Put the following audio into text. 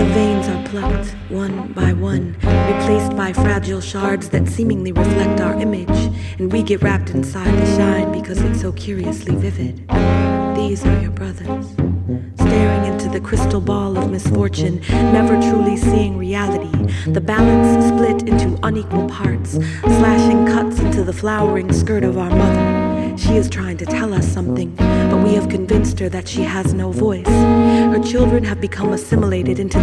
The veins are plucked, one by one, replaced by fragile shards that seemingly reflect our image, and we get wrapped inside the shine because it's so curiously vivid. These are your brothers, staring into the crystal ball of misfortune, never truly seeing reality. The balance split into unequal parts, slashing cuts into the flowering skirt of our mother. She is trying to tell us something, but we have convinced her that she has no voice. Her children have become assimilated into